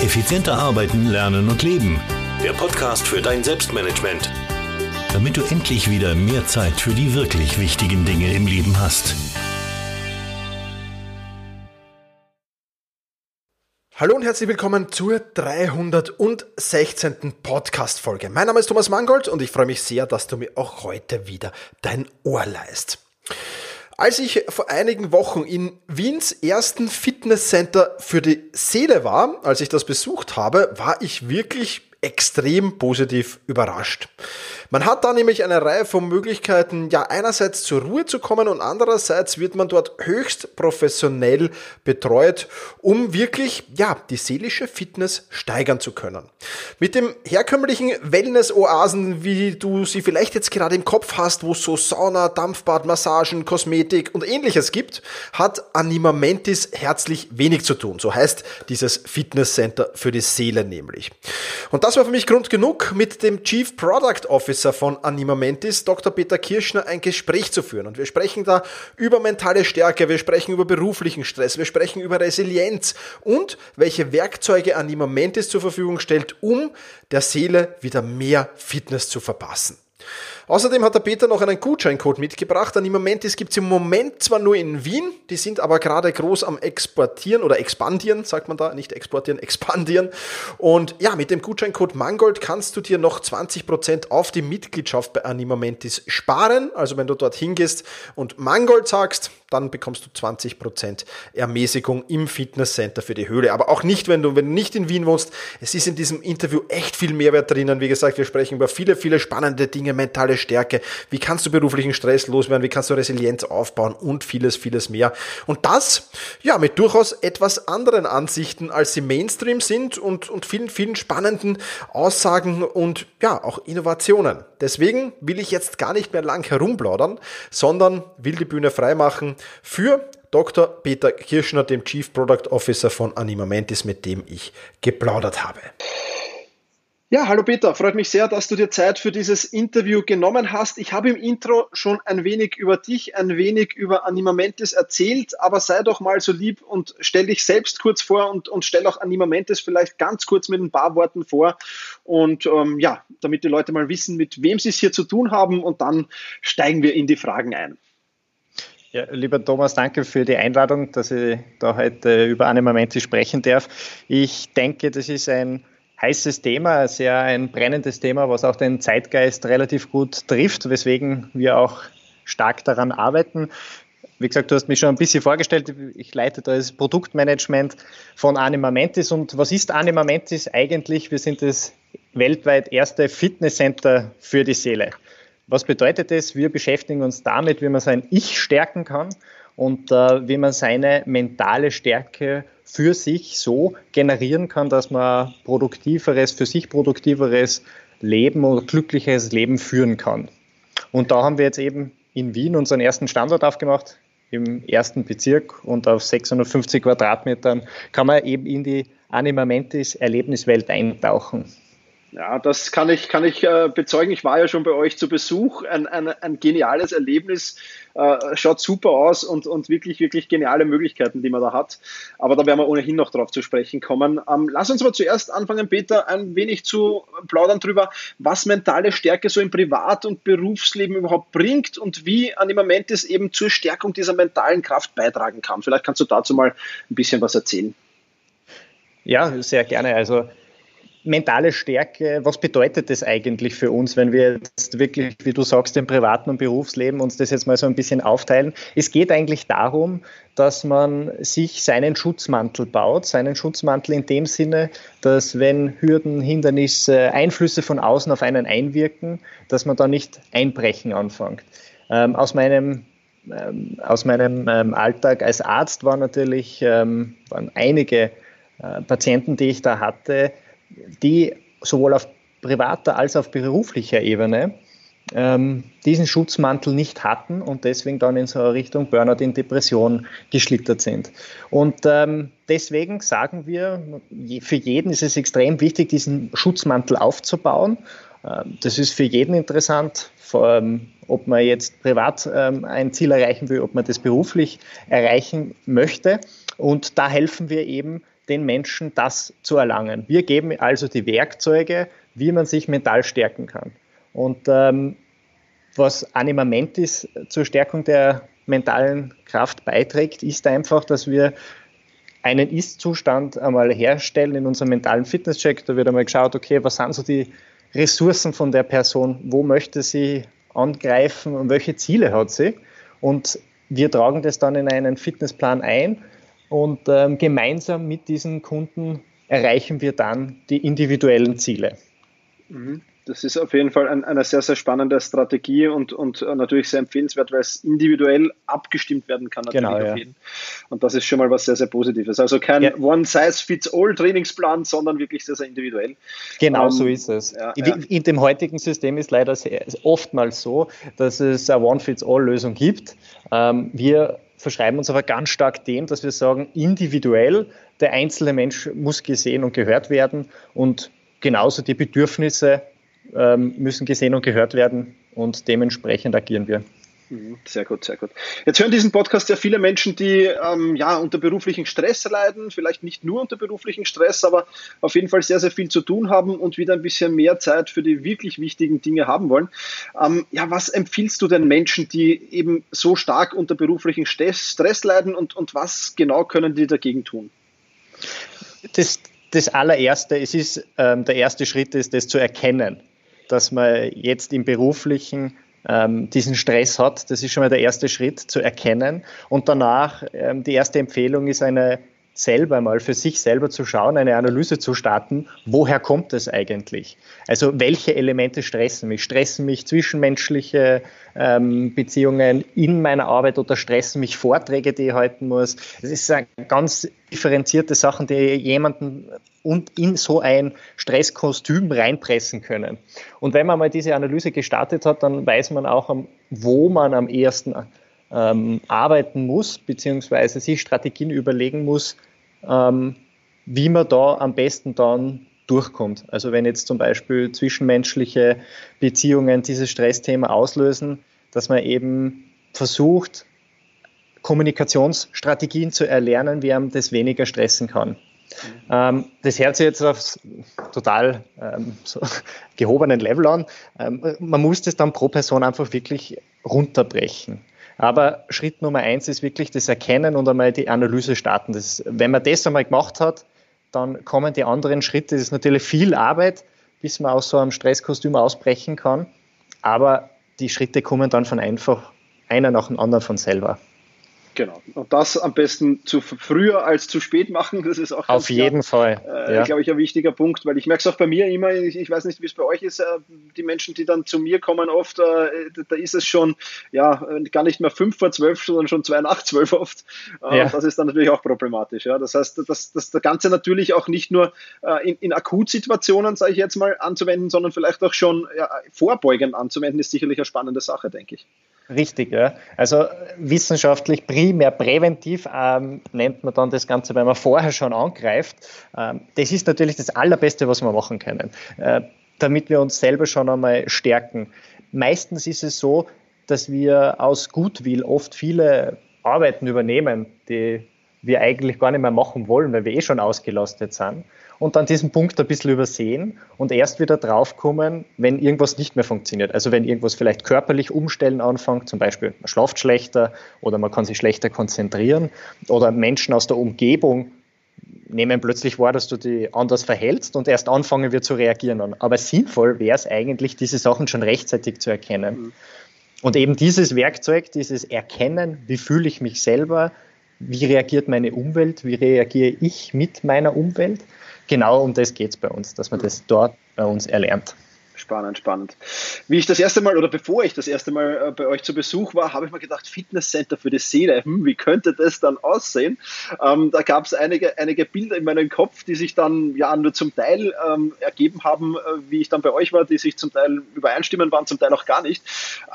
Effizienter arbeiten, lernen und leben. Der Podcast für dein Selbstmanagement. Damit du endlich wieder mehr Zeit für die wirklich wichtigen Dinge im Leben hast. Hallo und herzlich willkommen zur 316. Podcast-Folge. Mein Name ist Thomas Mangold und ich freue mich sehr, dass du mir auch heute wieder dein Ohr leihst. Als ich vor einigen Wochen in Wiens ersten Fitnesscenter für die Seele war, als ich das besucht habe, war ich wirklich extrem positiv überrascht. Man hat da nämlich eine Reihe von Möglichkeiten, einerseits zur Ruhe zu kommen und andererseits wird man dort höchst professionell betreut, um wirklich, die seelische Fitness steigern zu können. Mit dem herkömmlichen Wellness-Oasen, wie du sie vielleicht jetzt gerade im Kopf hast, wo es so Sauna, Dampfbad, Massagen, Kosmetik und ähnliches gibt, hat Anima Mentis herzlich wenig zu tun. So heißt dieses Fitnesscenter für die Seele nämlich. Und das war für mich Grund genug, mit dem Chief Product Officer von Anima Mentis, Dr. Peter Kirschner, ein Gespräch zu führen. Und wir sprechen da über mentale Stärke, wir sprechen über beruflichen Stress, wir sprechen über Resilienz und welche Werkzeuge Anima Mentis zur Verfügung stellt, um der Seele wieder mehr Fitness zu verpassen. Außerdem hat der Peter noch einen Gutscheincode mitgebracht. Anima Mentis gibt es im Moment zwar nur in Wien, die sind aber gerade groß am Exportieren oder Expandieren, sagt man da, nicht exportieren, expandieren. Und mit dem Gutscheincode Mangold kannst du dir noch 20% auf die Mitgliedschaft bei Anima Mentis sparen. Also wenn du dort hingehst und Mangold sagst, dann bekommst du 20% Ermäßigung im Fitnesscenter für die Höhle. Aber auch nicht, wenn du nicht in Wien wohnst. Es ist in diesem Interview echt viel Mehrwert drinnen. Wie gesagt, wir sprechen über viele, viele spannende Dinge, mentale Stärke. Wie kannst du beruflichen Stress loswerden? Wie kannst du Resilienz aufbauen? Und vieles, vieles mehr. Und das, mit durchaus etwas anderen Ansichten, als sie Mainstream sind und vielen, vielen spannenden Aussagen und auch Innovationen. Deswegen will ich jetzt gar nicht mehr lang herumplaudern, sondern will die Bühne freimachen für Dr. Peter Kirschner, dem Chief Product Officer von Anima Mentis, mit dem ich geplaudert habe. Ja, hallo Peter, freut mich sehr, dass du dir Zeit für dieses Interview genommen hast. Ich habe im Intro schon ein wenig über dich, ein wenig über Anima Mentis erzählt, aber sei doch mal so lieb und stell dich selbst kurz vor und stell auch Anima Mentis vielleicht ganz kurz mit ein paar Worten vor und damit die Leute mal wissen, mit wem sie es hier zu tun haben, und dann steigen wir in die Fragen ein. Ja, lieber Thomas, danke für die Einladung, dass ich da heute über Anima Mentis sprechen darf. Ich denke, das ist ein heißes Thema, ein brennendes Thema, was auch den Zeitgeist relativ gut trifft, weswegen wir auch stark daran arbeiten. Wie gesagt, du hast mich schon ein bisschen vorgestellt, ich leite da das Produktmanagement von Anima Mentis. Und was ist Anima Mentis eigentlich? Wir sind das weltweit erste Fitnesscenter für die Seele. Was bedeutet das? Wir beschäftigen uns damit, wie man sein Ich stärken kann und wie man seine mentale Stärke für sich so generieren kann, dass man für sich produktiveres Leben oder glücklicheres Leben führen kann. Und da haben wir jetzt eben in Wien unseren ersten Standort aufgemacht, im ersten Bezirk, und auf 650 Quadratmetern kann man eben in die Anima Mentis Erlebniswelt eintauchen. Ja, das kann ich bezeugen. Ich war ja schon bei euch zu Besuch. Ein geniales Erlebnis. Schaut super aus und wirklich, wirklich geniale Möglichkeiten, die man da hat. Aber da werden wir ohnehin noch drauf zu sprechen kommen. Lass uns mal zuerst anfangen, Peter, ein wenig zu plaudern drüber, was mentale Stärke so im Privat- und Berufsleben überhaupt bringt und wie Anima Mentis eben zur Stärkung dieser mentalen Kraft beitragen kann. Vielleicht kannst du dazu mal ein bisschen was erzählen. Ja, sehr gerne. Also mentale Stärke, was bedeutet das eigentlich für uns, wenn wir jetzt wirklich, wie du sagst, im privaten und Berufsleben uns das jetzt mal so ein bisschen aufteilen? Es geht eigentlich darum, dass man sich seinen Schutzmantel baut, seinen Schutzmantel in dem Sinne, dass wenn Hürden, Hindernisse, Einflüsse von außen auf einen einwirken, dass man da nicht einbrechen anfängt. Aus meinem Alltag als Arzt waren einige Patienten, die ich da hatte, die sowohl auf privater als auch auf beruflicher Ebene diesen Schutzmantel nicht hatten und deswegen dann in so eine Richtung Burnout in Depression geschlittert sind. Und deswegen sagen wir, für jeden ist es extrem wichtig, diesen Schutzmantel aufzubauen. Das ist für jeden interessant, ob man jetzt privat ein Ziel erreichen will, ob man das beruflich erreichen möchte. Und da helfen wir eben, den Menschen, das zu erlangen. Wir geben also die Werkzeuge, wie man sich mental stärken kann. Und was Anima Mentis zur Stärkung der mentalen Kraft beiträgt, ist einfach, dass wir einen Ist-Zustand einmal herstellen in unserem mentalen Fitnesscheck. Da wird einmal geschaut, okay, was sind so die Ressourcen von der Person, wo möchte sie angreifen und welche Ziele hat sie. Und wir tragen das dann in einen Fitnessplan ein und gemeinsam mit diesen Kunden erreichen wir dann die individuellen Ziele. Das ist auf jeden Fall eine sehr, sehr spannende Strategie und natürlich sehr empfehlenswert, weil es individuell abgestimmt werden kann. Natürlich auf jeden. Und das ist schon mal was sehr, sehr Positives. Also kein One-Size-Fits-All-Trainingsplan, sondern wirklich sehr, sehr individuell. Genau, so ist es. In dem heutigen System ist leider oftmals so, dass es eine One-Fits-All-Lösung gibt. Wir verschreiben uns aber ganz stark dem, dass wir sagen, individuell, der einzelne Mensch muss gesehen und gehört werden und genauso die Bedürfnisse müssen gesehen und gehört werden und dementsprechend agieren wir. Sehr gut, sehr gut. Jetzt hören diesen Podcast ja viele Menschen, die unter beruflichen Stress leiden, vielleicht nicht nur unter beruflichen Stress, aber auf jeden Fall sehr, sehr viel zu tun haben und wieder ein bisschen mehr Zeit für die wirklich wichtigen Dinge haben wollen. Was empfiehlst du den Menschen, die eben so stark unter beruflichen Stress leiden und was genau können die dagegen tun? Das allererste, der erste Schritt ist, das zu erkennen, dass man jetzt im Beruflichen diesen Stress hat. Das ist schon mal der erste Schritt, zu erkennen. Und danach, die erste Empfehlung ist selber mal für sich selber zu schauen, eine Analyse zu starten, woher kommt es eigentlich? Also welche Elemente stressen mich? Stressen mich zwischenmenschliche Beziehungen in meiner Arbeit oder stressen mich Vorträge, die ich halten muss? Das ist ganz differenzierte Sachen, die jemanden und in so ein Stresskostüm reinpressen können. Und wenn man mal diese Analyse gestartet hat, dann weiß man auch, wo man am ehesten arbeiten muss, beziehungsweise sich Strategien überlegen muss, wie man da am besten dann durchkommt. Also wenn jetzt zum Beispiel zwischenmenschliche Beziehungen dieses Stressthema auslösen, dass man eben versucht, Kommunikationsstrategien zu erlernen, wie man das weniger stressen kann. Das hört sich jetzt auf total so gehobenen Level an. Man muss das dann pro Person einfach wirklich runterbrechen. Aber Schritt Nummer 1 ist wirklich das Erkennen und einmal die Analyse starten. Wenn man das einmal gemacht hat, dann kommen die anderen Schritte. Das ist natürlich viel Arbeit, bis man aus so einem Stresskostüm ausbrechen kann. Aber die Schritte kommen dann von einfach einer nach dem anderen von selber. Genau. Und das am besten zu früher als zu spät machen. Das ist auch auf jeden Fall, glaube ich, ein wichtiger Punkt, weil ich merke es auch bei mir immer, ich weiß nicht, wie es bei euch ist, die Menschen, die dann zu mir kommen oft, da ist es schon gar nicht mehr 11:55, sondern schon 11:52 oft. Das ist dann natürlich auch problematisch. Ja. Das heißt, dass das Ganze natürlich auch nicht nur in Akutsituationen, sage ich jetzt mal, anzuwenden, sondern vielleicht auch schon vorbeugend anzuwenden, ist sicherlich eine spannende Sache, denke ich. Richtig, ja. Also wissenschaftlich primär präventiv nennt man dann das Ganze, weil man vorher schon angreift. Das ist natürlich das Allerbeste, was wir machen können, damit wir uns selber schon einmal stärken. Meistens ist es so, dass wir aus Gutwill oft viele Arbeiten übernehmen, die wir eigentlich gar nicht mehr machen wollen, weil wir schon ausgelastet sind. Und dann diesen Punkt ein bisschen übersehen und erst wieder draufkommen, wenn irgendwas nicht mehr funktioniert. Also wenn irgendwas vielleicht körperlich umstellen anfängt, zum Beispiel man schlaft schlechter oder man kann sich schlechter konzentrieren oder Menschen aus der Umgebung nehmen plötzlich wahr, dass du dich anders verhältst und erst anfangen wir zu reagieren. Aber sinnvoll wäre es eigentlich, diese Sachen schon rechtzeitig zu erkennen. Und eben dieses Werkzeug, dieses Erkennen, wie fühle ich mich selber, wie reagiert meine Umwelt, wie reagiere ich mit meiner Umwelt, genau um das geht es bei uns, dass man das dort bei uns erlernt. Spannend. Wie ich das erste Mal oder bevor ich das erste Mal bei euch zu Besuch war, habe ich mir gedacht, Fitnesscenter für die Seele, wie könnte das dann aussehen? Da gab es einige Bilder in meinem Kopf, die sich dann nur zum Teil ergeben haben, wie ich dann bei euch war, die sich zum Teil übereinstimmen waren, zum Teil auch gar nicht.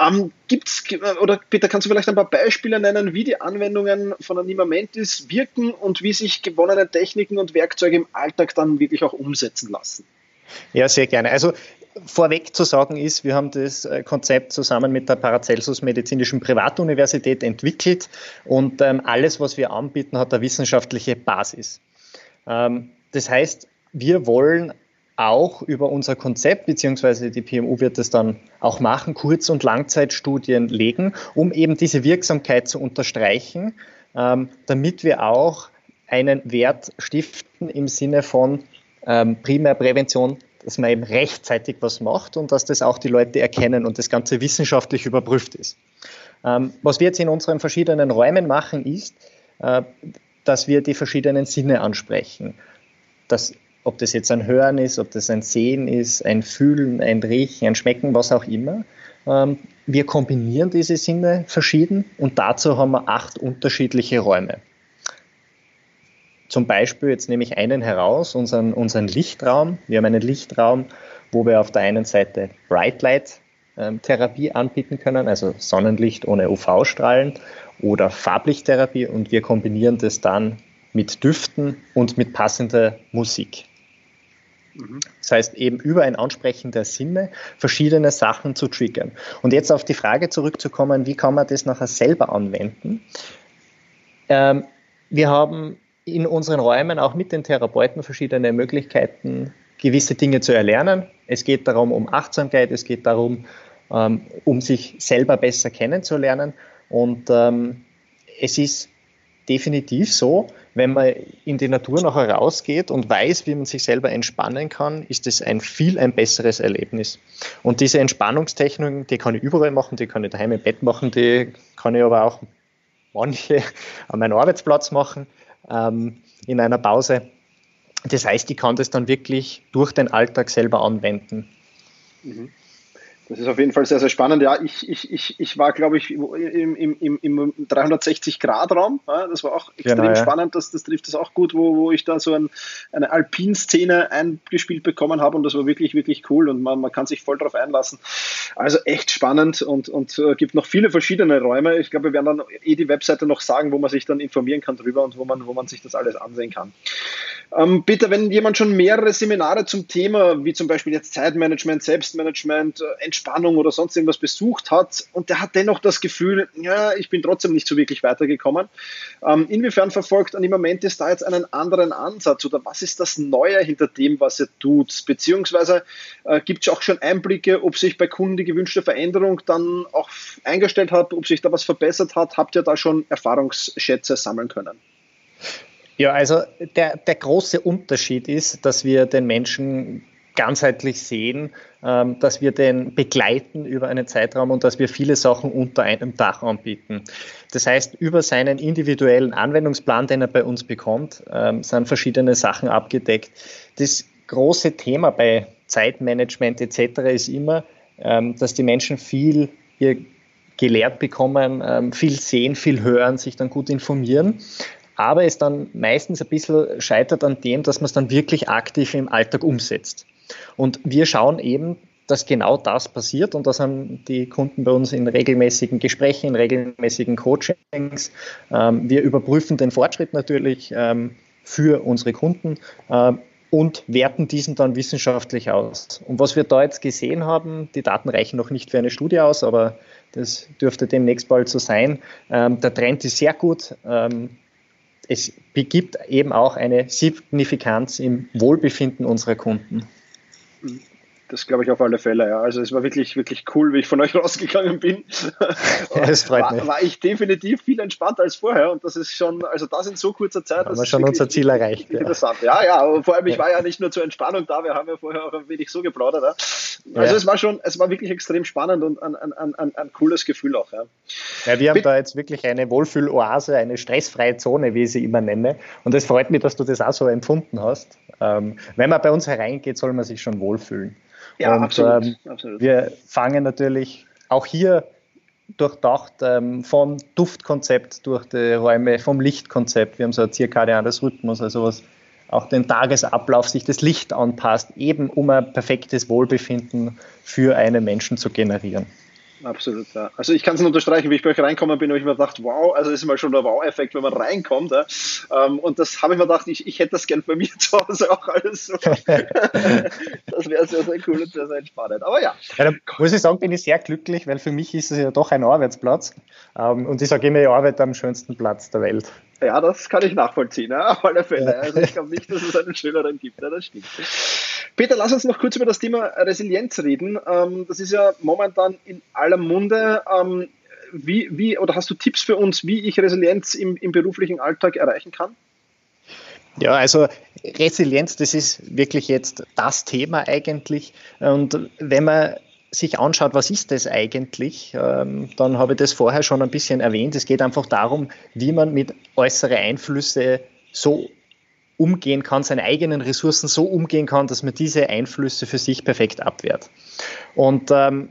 Oder Peter, kannst du vielleicht ein paar Beispiele nennen, wie die Anwendungen von Anima Mentis wirken und wie sich gewonnene Techniken und Werkzeuge im Alltag dann wirklich auch umsetzen lassen? Ja, sehr gerne. Also vorweg zu sagen ist, wir haben das Konzept zusammen mit der Paracelsus Medizinischen Privatuniversität entwickelt und alles, was wir anbieten, hat eine wissenschaftliche Basis. Das heißt, wir wollen auch über unser Konzept, beziehungsweise die PMU wird das dann auch machen, Kurz- und Langzeitstudien legen, um eben diese Wirksamkeit zu unterstreichen, damit wir auch einen Wert stiften im Sinne von Primärprävention, dass man eben rechtzeitig was macht und dass das auch die Leute erkennen und das Ganze wissenschaftlich überprüft ist. Was wir jetzt in unseren verschiedenen Räumen machen, ist, dass wir die verschiedenen Sinne ansprechen. Ob das jetzt ein Hören ist, ob das ein Sehen ist, ein Fühlen, ein Riechen, ein Schmecken, was auch immer. Wir kombinieren diese Sinne verschieden und dazu haben wir 8 unterschiedliche Räume. Zum Beispiel, jetzt nehme ich einen heraus, unseren Lichtraum. Wir haben einen Lichtraum, wo wir auf der einen Seite Bright Light Therapie anbieten können, also Sonnenlicht ohne UV-Strahlen oder Farblichttherapie, und wir kombinieren das dann mit Düften und mit passender Musik. Das heißt, eben über ein Ansprechen der Sinne verschiedene Sachen zu triggern. Und jetzt auf die Frage zurückzukommen, wie kann man das nachher selber anwenden? Wir haben in unseren Räumen auch mit den Therapeuten verschiedene Möglichkeiten, gewisse Dinge zu erlernen. Es geht darum, um Achtsamkeit, es geht darum, um sich selber besser kennenzulernen. Und es ist definitiv so, wenn man in die Natur nachher rausgeht und weiß, wie man sich selber entspannen kann, ist es ein besseres Erlebnis. Und diese Entspannungstechniken, die kann ich überall machen, die kann ich daheim im Bett machen, die kann ich aber auch manche an meinem Arbeitsplatz machen, in einer Pause. Das heißt, ich kann das dann wirklich durch den Alltag selber anwenden. Das ist auf jeden Fall sehr, sehr spannend. Ja, ich war, glaube ich, im 360-Grad-Raum. Ja, das war auch extrem spannend. Das trifft das auch gut, wo ich da so eine Alpin-Szene eingespielt bekommen habe. Und das war wirklich, wirklich cool. Und man kann sich voll darauf einlassen. Also echt spannend und gibt noch viele verschiedene Räume. Ich glaube, wir werden dann die Webseite noch sagen, wo man sich dann informieren kann drüber und wo man sich das alles ansehen kann. Peter, wenn jemand schon mehrere Seminare zum Thema, wie zum Beispiel jetzt Zeitmanagement, Selbstmanagement, Entspannung oder sonst irgendwas besucht hat und der hat dennoch das Gefühl, ja, ich bin trotzdem nicht so wirklich weitergekommen. Inwiefern verfolgt Anima Mentis da jetzt einen anderen Ansatz oder was ist das Neue hinter dem, was ihr tut? Beziehungsweise gibt es auch schon Einblicke, ob sich bei Kunden die gewünschte Veränderung dann auch eingestellt hat, ob sich da was verbessert hat? Habt ihr da schon Erfahrungsschätze sammeln können? Ja, also der große Unterschied ist, dass wir den Menschen ganzheitlich sehen, dass wir den begleiten über einen Zeitraum und dass wir viele Sachen unter einem Dach anbieten. Das heißt, über seinen individuellen Anwendungsplan, den er bei uns bekommt, sind verschiedene Sachen abgedeckt. Das große Thema bei Zeitmanagement etc. ist immer, dass die Menschen viel gelehrt bekommen, viel sehen, viel hören, sich dann gut informieren. Aber es dann meistens ein bisschen scheitert an dem, dass man es dann wirklich aktiv im Alltag umsetzt. Und wir schauen eben, dass genau das passiert und das haben die Kunden bei uns in regelmäßigen Gesprächen, in regelmäßigen Coachings. Wir überprüfen den Fortschritt natürlich für unsere Kunden und werten diesen dann wissenschaftlich aus. Und was wir da jetzt gesehen haben, die Daten reichen noch nicht für eine Studie aus, aber das dürfte demnächst bald so sein. Der Trend ist sehr gut. Es gibt eben auch eine Signifikanz im Wohlbefinden unserer Kunden. Das glaube ich auf alle Fälle, ja. Also es war wirklich, wirklich cool, wie ich von euch rausgegangen bin. Ja, das freut mich. War ich definitiv viel entspannter als vorher und das ist schon, also das in so kurzer Zeit. Haben wir schon unser Ziel erreicht. Interessant. Ja, aber vor allem, ich war ja nicht nur zur Entspannung da, wir haben ja vorher auch ein wenig so geplaudert. Ja. Also es war wirklich extrem spannend und ein cooles Gefühl auch. Ja, ja, wir haben da jetzt wirklich eine Wohlfühloase, eine stressfreie Zone, wie ich sie immer nenne. Und es freut mich, dass du das auch so empfunden hast. Wenn man bei uns hereingeht, soll man sich schon wohlfühlen. Ja, und, absolut. Wir fangen natürlich auch hier durchdacht vom Duftkonzept durch die Räume, vom Lichtkonzept. Wir haben so ein zirkadianes Rhythmus, also was auch den Tagesablauf sich das Licht anpasst, eben um ein perfektes Wohlbefinden für einen Menschen zu generieren. Absolut, ja. Also ich kann es nur unterstreichen, wie ich bei euch reinkommen bin, habe ich mir gedacht, wow, also das ist mal schon der Wow-Effekt, wenn man reinkommt. Ja. Und das habe ich mir gedacht, ich hätte das gern bei mir zu Hause auch alles so. Das wäre sehr, sehr cool und sehr, sehr spannend. Aber ja. Da muss ich sagen, bin ich sehr glücklich, weil für mich ist es ja doch ein Arbeitsplatz. Und ich sage immer, ich arbeite am schönsten Platz der Welt. Ja, das kann ich nachvollziehen, ja, auf alle Fälle. Ja. Also ich glaube nicht, dass es einen schöneren gibt, ja, das stimmt. Peter, lass uns noch kurz über das Thema Resilienz reden. Das ist ja momentan in aller Munde. Oder hast du Tipps für uns, wie ich Resilienz im beruflichen Alltag erreichen kann? Ja, also Resilienz, das ist wirklich jetzt das Thema eigentlich. Und wenn man sich anschaut, was ist das eigentlich, dann habe ich das vorher schon ein bisschen erwähnt. Es geht einfach darum, wie man mit äußeren Einflüssen so umgehen kann, seine eigenen Ressourcen so umgehen kann, dass man diese Einflüsse für sich perfekt abwehrt. Und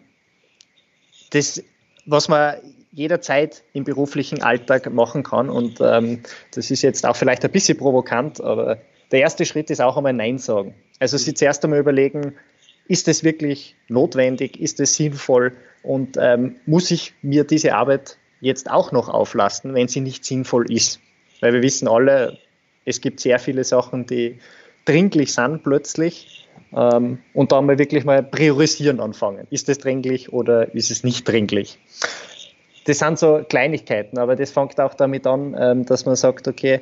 das, was man jederzeit im beruflichen Alltag machen kann, und das ist jetzt auch vielleicht ein bisschen provokant, aber der erste Schritt ist auch einmal Nein sagen. Also sich zuerst einmal überlegen, ist es wirklich notwendig, ist es sinnvoll und muss ich mir diese Arbeit jetzt auch noch auflasten, wenn sie nicht sinnvoll ist? Weil wir wissen alle, es gibt sehr viele Sachen, die dringlich sind plötzlich und da mal wirklich mal priorisieren anfangen. Ist es dringlich oder ist es nicht dringlich? Das sind so Kleinigkeiten, aber das fängt auch damit an, dass man sagt, okay,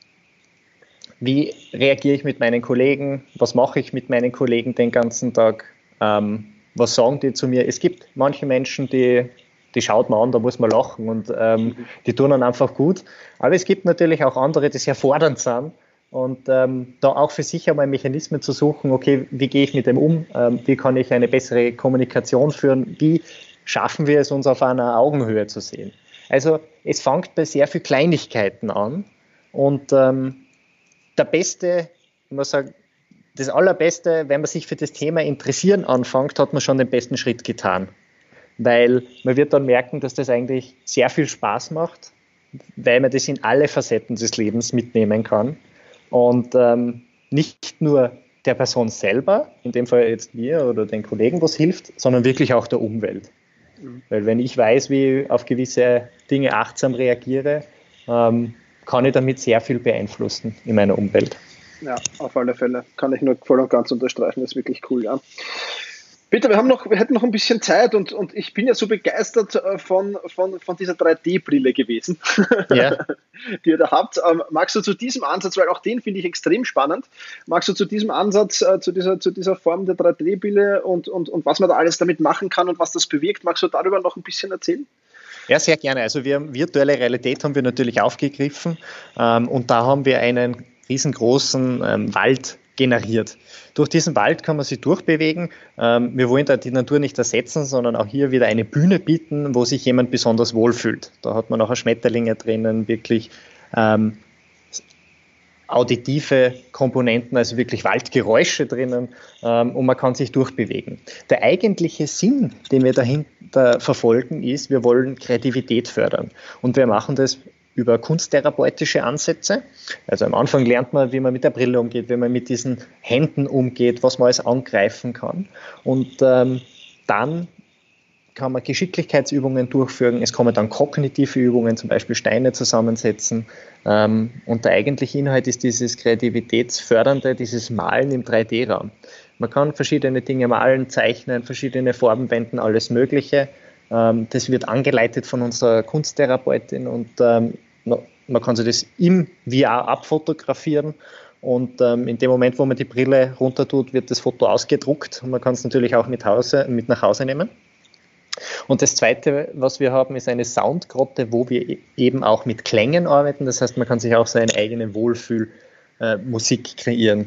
wie reagiere ich mit meinen Kollegen? Was mache ich mit meinen Kollegen den ganzen Tag? Was sagen die zu mir? Es gibt manche Menschen, die schaut man an, da muss man lachen und die tun dann einfach gut. Aber es gibt natürlich auch andere, die sehr fordernd sind und da auch für sich einmal Mechanismen zu suchen, okay, wie gehe ich mit dem um? Wie kann ich eine bessere Kommunikation führen? Wie schaffen wir es, uns auf einer Augenhöhe zu sehen? Also es fängt bei sehr vielen Kleinigkeiten an und der Beste, ich muss sagen, das Allerbeste, wenn man sich für das Thema interessieren anfängt, hat man schon den besten Schritt getan. Weil man wird dann merken, dass das eigentlich sehr viel Spaß macht, weil man das in alle Facetten des Lebens mitnehmen kann. Und nicht nur der Person selber, in dem Fall jetzt mir oder den Kollegen, was hilft, sondern wirklich auch der Umwelt. Weil wenn ich weiß, wie ich auf gewisse Dinge achtsam reagiere, kann ich damit sehr viel beeinflussen in meiner Umwelt. Ja, auf alle Fälle. Kann ich nur voll und ganz unterstreichen. Das ist wirklich cool, ja. Peter, wir hätten noch ein bisschen Zeit und ich bin ja so begeistert von dieser 3D-Brille gewesen, ja, die ihr da habt. Magst du zu diesem Ansatz, weil auch den finde ich extrem spannend, magst du zu diesem Ansatz, zu dieser Form der 3D-Brille und was man da alles damit machen kann und was das bewirkt, magst du darüber noch ein bisschen erzählen? Ja, sehr gerne. Also virtuelle Realität haben wir natürlich aufgegriffen und da haben wir einen riesengroßen Wald generiert. Durch diesen Wald kann man sich durchbewegen. Wir wollen da die Natur nicht ersetzen, sondern auch hier wieder eine Bühne bieten, wo sich jemand besonders wohlfühlt. Da hat man auch Schmetterlinge drinnen, wirklich auditive Komponenten, also wirklich Waldgeräusche drinnen und man kann sich durchbewegen. Der eigentliche Sinn, den wir dahinter verfolgen, ist, wir wollen Kreativität fördern und wir machen das über kunsttherapeutische Ansätze. Also am Anfang lernt man, wie man mit der Brille umgeht, wie man mit diesen Händen umgeht, was man alles angreifen kann und dann kann man Geschicklichkeitsübungen durchführen, es kommen dann kognitive Übungen, zum Beispiel Steine zusammensetzen und der eigentliche Inhalt ist dieses Kreativitätsfördernde, dieses Malen im 3D-Raum. Man kann verschiedene Dinge malen, zeichnen, verschiedene Farben wenden, alles Mögliche. Das wird angeleitet von unserer Kunsttherapeutin und man kann sich das im VR abfotografieren und in dem Moment, wo man die Brille runter tut, wird das Foto ausgedruckt und man kann es natürlich auch mit nach Hause nehmen. Und das Zweite, was wir haben, ist eine Soundgrotte, wo wir eben auch mit Klängen arbeiten. Das heißt, man kann sich auch so eine eigene Wohlfühlmusik kreieren.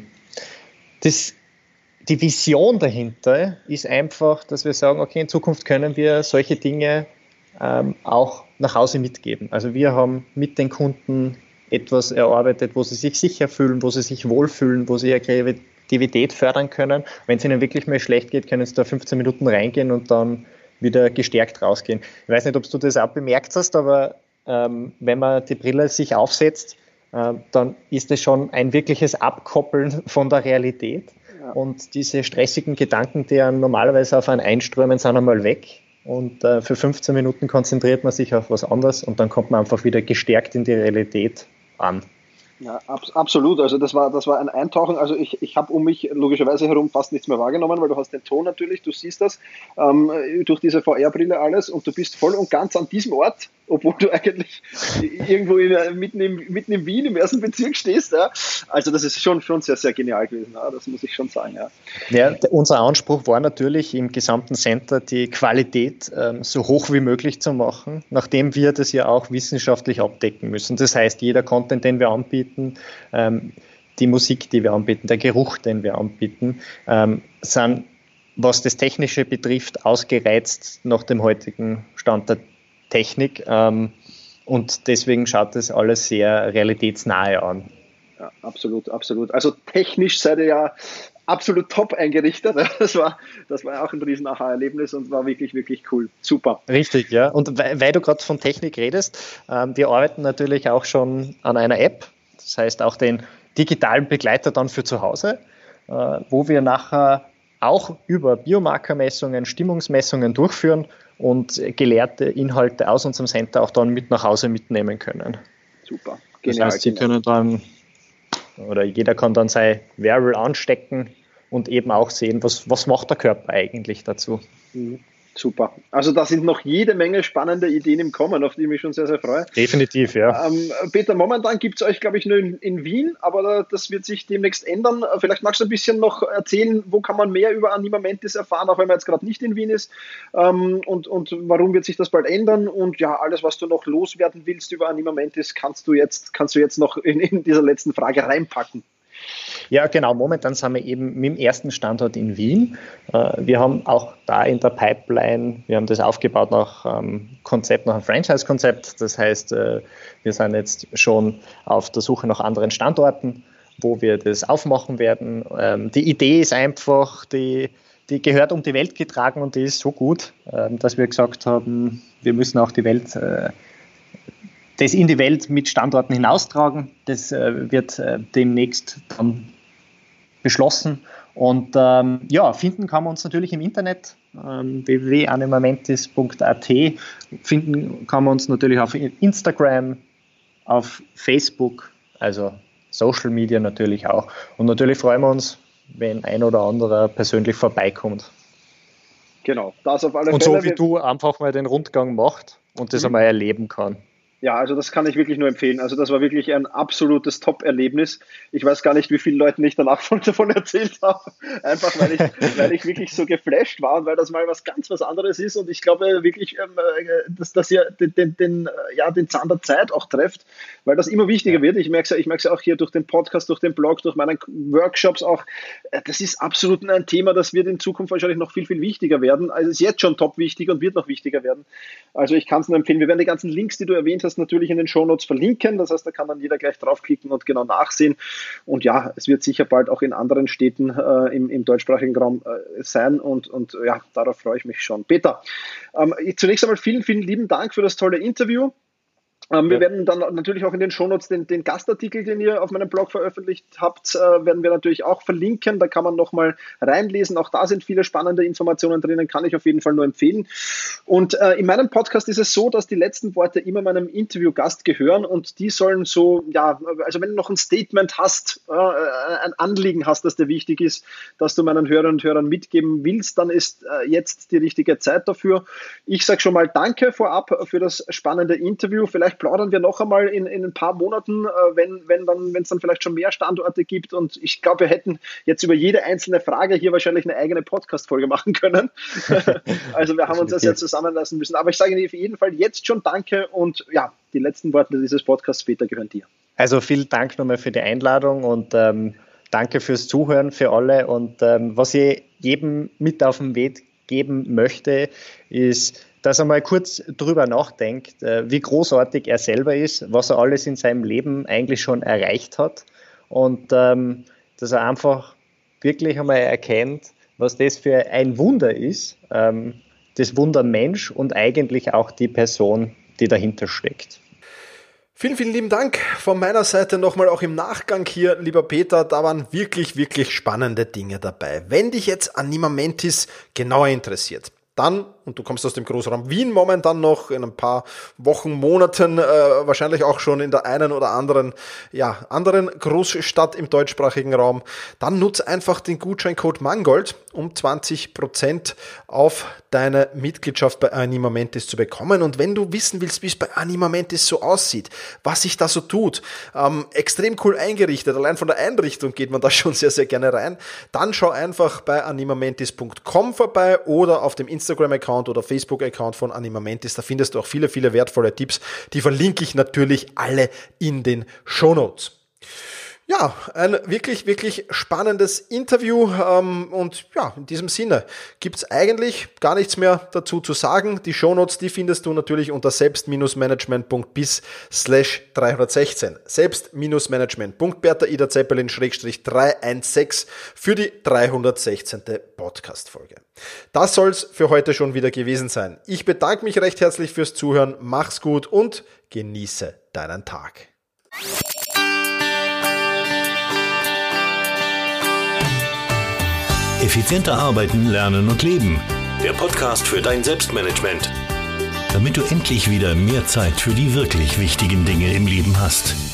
Die Vision dahinter ist einfach, dass wir sagen, okay, in Zukunft können wir solche Dinge auch nach Hause mitgeben. Also wir haben mit den Kunden etwas erarbeitet, wo sie sich sicher fühlen, wo sie sich wohlfühlen, wo sie ihre Kreativität fördern können. Wenn es ihnen wirklich mal schlecht geht, können sie da 15 Minuten reingehen und dann wieder gestärkt rausgehen. Ich weiß nicht, ob du das auch bemerkt hast, aber wenn man die Brille sich aufsetzt, dann ist es schon ein wirkliches Abkoppeln von der Realität. Ja. Und diese stressigen Gedanken, die ja normalerweise auf einen einströmen, sind einmal weg. und für 15 Minuten konzentriert man sich auf was anderes und dann kommt man einfach wieder gestärkt in die Realität an. Ja, absolut. Also das war ein Eintauchen. Also ich habe um mich logischerweise herum fast nichts mehr wahrgenommen, weil du hast den Ton natürlich, du siehst das durch diese VR-Brille alles und du bist voll und ganz an diesem Ort, obwohl du eigentlich irgendwo mitten in Wien im 1. Bezirk stehst. Ja. Also das ist schon sehr, sehr genial gewesen. Ja. Das muss ich schon sagen. Ja. Ja, unser Anspruch war natürlich im gesamten Center die Qualität so hoch wie möglich zu machen, nachdem wir das ja auch wissenschaftlich abdecken müssen. Das heißt, jeder Content, den wir anbieten, die Musik, die wir anbieten, der Geruch, den wir anbieten, sind, was das Technische betrifft, ausgereizt nach dem heutigen Stand der Technik. Und deswegen schaut das alles sehr realitätsnahe an. Ja, absolut, absolut. Also technisch seid ihr ja absolut top eingerichtet. Das war auch ein riesen Aha-Erlebnis und war wirklich, wirklich cool. Super. Richtig, ja. Und weil du gerade von Technik redest, wir arbeiten natürlich auch schon an einer App. Das heißt auch den digitalen Begleiter dann für zu Hause, wo wir nachher auch über Biomarkermessungen, Stimmungsmessungen durchführen und gelehrte Inhalte aus unserem Center auch dann mit nach Hause mitnehmen können. Super. Genial, das heißt, Sie können dann, oder jeder kann dann sein Wearable anstecken und eben auch sehen, was macht der Körper eigentlich dazu. Super. Also da sind noch jede Menge spannende Ideen im Kommen, auf die ich mich schon sehr, sehr freue. Definitiv, ja. Peter, momentan gibt es euch, glaube ich, nur in Wien, aber das wird sich demnächst ändern. Vielleicht magst du ein bisschen noch erzählen, wo kann man mehr über Anima Mentis erfahren, auch wenn man jetzt gerade nicht in Wien ist, und warum wird sich das bald ändern und ja, alles, was du noch loswerden willst über Anima Mentis, kannst du jetzt noch in dieser letzten Frage reinpacken. Ja, genau. Momentan sind wir eben mit dem ersten Standort in Wien. Wir haben auch da in der Pipeline, wir haben das aufgebaut nach einem Franchise-Konzept. Das heißt, wir sind jetzt schon auf der Suche nach anderen Standorten, wo wir das aufmachen werden. Die Idee ist einfach, die gehört um die Welt getragen und die ist so gut, dass wir gesagt haben, wir müssen auch das in die Welt mit Standorten hinaustragen. Das wird demnächst dann beschlossen. Und finden kann man uns natürlich im Internet, www.animamentis.at. Finden kann man uns natürlich auf Instagram, auf Facebook, also Social Media natürlich auch. Und natürlich freuen wir uns, wenn ein oder anderer persönlich vorbeikommt. Genau, das auf alle Fälle. Und so wie du einfach mal den Rundgang macht und das einmal erleben kann. Ja, also das kann ich wirklich nur empfehlen. Also das war wirklich ein absolutes Top-Erlebnis. Ich weiß gar nicht, wie viele Leuten ich danach davon erzählt habe. Einfach, weil ich wirklich so geflasht war und weil das mal was anderes ist. Und ich glaube wirklich, dass ihr den Zahn der Zeit auch trefft, weil das immer wichtiger wird. Ich merke es ja auch hier durch den Podcast, durch den Blog, durch meine Workshops auch. Das ist absolut ein Thema, das wird in Zukunft wahrscheinlich noch viel, viel wichtiger werden. Also es ist jetzt schon top wichtig und wird noch wichtiger werden. Also ich kann es nur empfehlen. Wir werden die ganzen Links, die du erwähnt hast, natürlich in den Shownotes verlinken. Das heißt, da kann dann jeder gleich draufklicken und genau nachsehen. Und ja, es wird sicher bald auch in anderen Städten im deutschsprachigen Raum sein. Und ja, darauf freue ich mich schon. Peter, zunächst einmal vielen, vielen lieben Dank für das tolle Interview. Wir werden dann natürlich auch in den Shownotes den Gastartikel, den ihr auf meinem Blog veröffentlicht habt, werden wir natürlich auch verlinken. Da kann man nochmal reinlesen. Auch da sind viele spannende Informationen drinnen, kann ich auf jeden Fall nur empfehlen. Und in meinem Podcast ist es so, dass die letzten Worte immer meinem Interviewgast gehören und die sollen so, ja, also wenn du noch ein Statement hast, ein Anliegen hast, das dir wichtig ist, dass du meinen Hörerinnen und Hörern mitgeben willst, dann ist jetzt die richtige Zeit dafür. Ich sage schon mal Danke vorab für das spannende Interview. Vielleicht plaudern wir noch einmal in ein paar Monaten, wenn es dann vielleicht schon mehr Standorte gibt. Und ich glaube, wir hätten jetzt über jede einzelne Frage hier wahrscheinlich eine eigene Podcast-Folge machen können. Also wir haben uns das ja zusammenlassen müssen. Aber ich sage Ihnen auf jeden Fall jetzt schon Danke und ja, die letzten Worte dieses Podcasts später gehören dir. Also vielen Dank nochmal für die Einladung und danke fürs Zuhören für alle. Und was ich jedem mit auf den Weg geben möchte, ist, dass er mal kurz drüber nachdenkt, wie großartig er selber ist, was er alles in seinem Leben eigentlich schon erreicht hat und dass er einfach wirklich einmal erkennt, was das für ein Wunder ist, das Wunder Mensch und eigentlich auch die Person, die dahinter steckt. Vielen, vielen lieben Dank von meiner Seite nochmal auch im Nachgang hier, lieber Peter. Da waren wirklich, wirklich spannende Dinge dabei. Wenn dich jetzt Anima Mentis genauer interessiert, dann und du kommst aus dem Großraum Wien momentan noch, in ein paar Wochen, Monaten, wahrscheinlich auch schon in der einen oder anderen Großstadt im deutschsprachigen Raum, dann nutze einfach den Gutscheincode Mangold, um 20% auf deine Mitgliedschaft bei Anima Mentis zu bekommen. Und wenn du wissen willst, wie es bei Anima Mentis so aussieht, was sich da so tut, extrem cool eingerichtet, allein von der Einrichtung geht man da schon sehr, sehr gerne rein, dann schau einfach bei animamentis.com vorbei oder auf dem Instagram-Account oder Facebook-Account von Anima Mentis. Da findest du auch viele, viele wertvolle Tipps. Die verlinke ich natürlich alle in den Shownotes. Ja, ein wirklich, wirklich spannendes Interview und ja, in diesem Sinne gibt's eigentlich gar nichts mehr dazu zu sagen. Die Shownotes, die findest du natürlich unter selbst-management.biz/316. Selbst-management.bertha Ida Zeppelin /316 für die 316. Podcast-Folge. Das soll's für heute schon wieder gewesen sein. Ich bedanke mich recht herzlich fürs Zuhören, mach's gut und genieße deinen Tag. Effizienter arbeiten, lernen und leben. Der Podcast für dein Selbstmanagement. Damit du endlich wieder mehr Zeit für die wirklich wichtigen Dinge im Leben hast.